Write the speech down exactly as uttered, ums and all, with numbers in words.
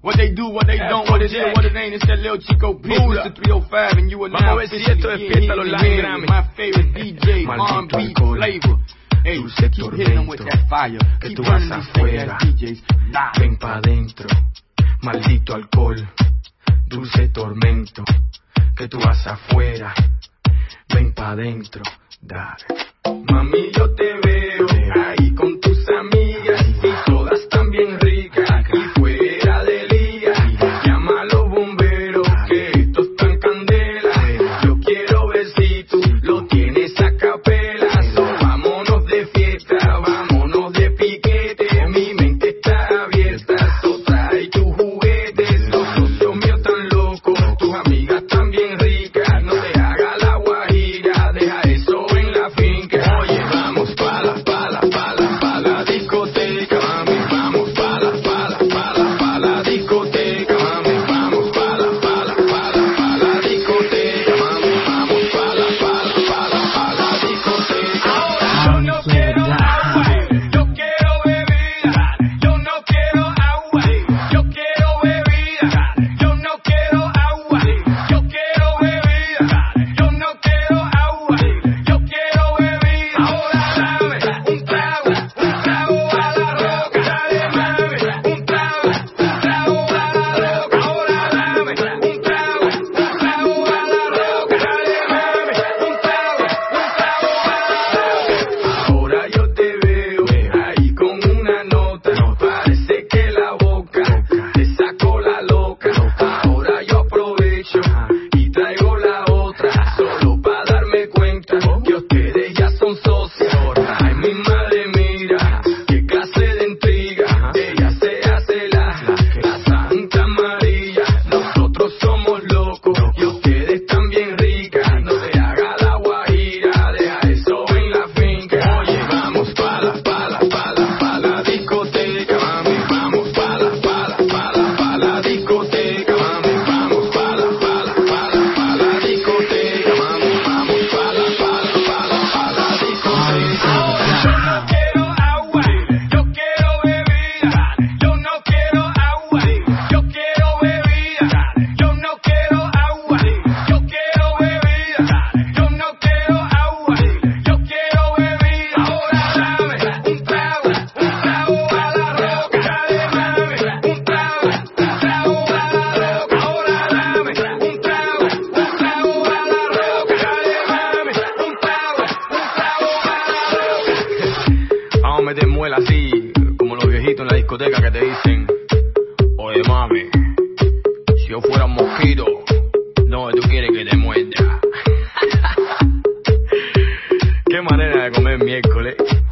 What they do, what they don't, what it is, what it ain't. It's that little Chico P, Mister three oh five, and you are now officially getting here with my favorite D J, R and B flavor. Hey, keep hitting them with that fire. Keep burning these fake ass D Js. Nah. Ven pa' dentro, maldito alcohol, dulce tormento, que tú vas afuera. Ven pa' dentro, dale. Mami, yo te veo ahí con tus amigas y todas tan bien ricas y fuera de liga. Llama a los bomberos que esto está en candela. Yo quiero ver si tú lo tienes a capela. So, vámonos de fiesta, vámonos de piquete. Mi mente está abierta, so trae tus juguetes. Los socios míos tan locos, tus amigas tan bien ricas. No te hagas la guajira, deja eso en la finca. Oye, vamos pa' la, pa' la, pa' la, pa' la discoteca, mami. Vamos pa' la, pa' la, pa' la, pa' la discoteca, mami. Vamos pa' la, pa' la, pa' la, pa' la discoteca, mami. Vamos pa' la, pa' la, pa' la, pa' la discoteca. Yo no quiero agua, yo quiero bebida. Yo no quiero agua, yo quiero bebida. Yo no quiero agua, yo quiero bebida. Yo no quiero agua, yo quiero bebida. Ahora dame un trago, un trago a la roca. Dale mami, un trago, un trago a la roca. Ahora dame un trago, un trago a la roca. Dale mami, un trago, un trago a la roca. Ahora yo te veo ahí con una nota. Parece que la boca te sacó la loca. Ahora yo aprovecho y traigo la otra, solo para darme cuenta que ustedes ya son socios. Ay, mi madre, mira qué clase de intriga. Ella se hace la, la Santa María. Nosotros somos locos y ustedes están bien ricas. No te haga la guajira, deja eso en la finca. Oye, vamos pa' la, pa' la, pa' la, pa' la discoteca, mami. Vamos pa' la, pa' la, pa' la, pa' la discoteca, mami. Vamos pa' la, pa' la, pa' la, pa' la discoteca, mami. Vamos pa' la, pa' la, pa' la, pa' la discoteca. Yo no quiero agua, yo quiero bebida. Yo no quiero agua, yo quiero bebida. Yo no quiero agua, yo quiero bebida. Yo no quiero agua, yo quiero bebida. Ahora dame un trago, un trago a la roca. Dale mami, un trago, un trago a la roca. Ahora dame un trago, un trago a la roca. Dale mami, un trago, un trago a la roca. Vamos a meter muela así, como los viejitos en la discoteca que te dicen: oye mami, si yo fuera un mosquito, no, tú quieres que te muerda. Qué manera de comer miércoles.